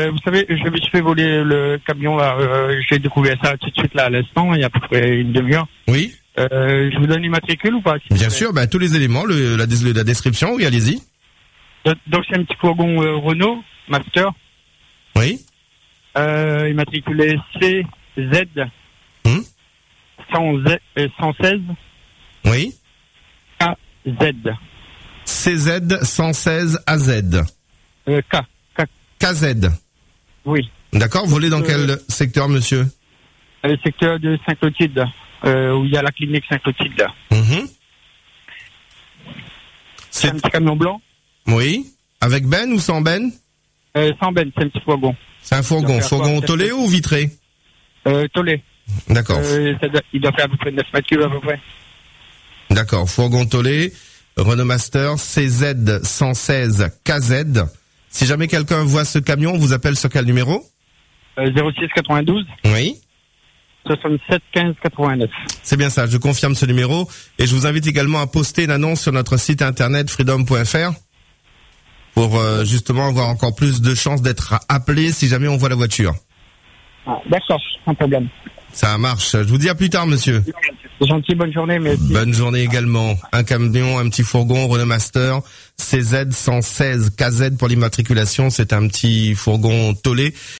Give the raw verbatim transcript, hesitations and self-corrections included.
Euh, vous savez, je me suis fait voler le camion là. Euh, j'ai découvert ça tout de suite là à l'instant, il y a à peu près une demi-heure. Oui. Euh, je vous donne l'immatricule ou pas? Bien sûr, bah, tous les éléments, le, la, la description, oui, allez-y. Donc c'est un petit fourgon euh, Renault Master. Oui. Euh, immatriculé C Z Hum. cent seize Oui. K Z. C Z cent seize A Z. Euh, K. K. K Z. Oui. D'accord, volé dans Euh, quel secteur, monsieur? Le secteur de Saint-Clotilde, euh, où il y a la clinique Saint-Clotilde. Mmh. C'est un petit camion blanc. Oui. Avec ben ou sans ben? Euh, sans ben, c'est un petit fourgon. C'est un fourgon. Fourgon tolé ou vitré? Euh, tolé. D'accord. Euh, ça doit, il doit faire à peu près neuf mètres cubes à peu près. D'accord. Fourgon tolé, Renault Master, C Z cent seize K Z. Si jamais quelqu'un voit ce camion, on vous appelle sur quel numéro? Euh, zéro six quatre-vingt-douze Oui. soixante-sept quinze quatre-vingt-neuf. C'est bien ça, je confirme ce numéro. Et je vous invite également à poster une annonce sur notre site internet freedom point f r pour euh, justement avoir encore plus de chances d'être appelé si jamais on voit la voiture. Ah, d'accord, sans problème. Ça marche. Je vous dis à plus tard, monsieur. C'est gentil, bonne journée. Merci. Bonne journée également. Un camion, un petit fourgon, Renault Master, C Z cent seize K Z pour l'immatriculation. C'est un petit fourgon tolé.